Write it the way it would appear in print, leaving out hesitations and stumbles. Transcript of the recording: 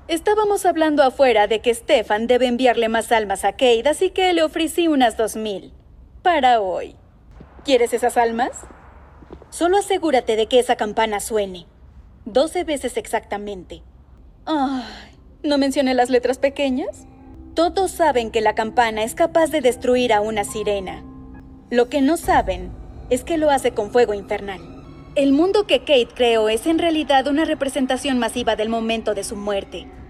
Estábamos hablando afuera de que Stefan debe enviarle más almas a Cade, así que le ofrecí unas 2000 para hoy. ¿Quieres esas almas? Solo asegúrate de que esa campana suene 12 veces exactamente. Ay, ¿no mencioné las letras pequeñas? Todos saben que la campana es capaz de destruir a una sirena. Lo que no saben es que lo hace con fuego infernal. El mundo que Cade creó es en realidad una representación masiva del momento de su muerte.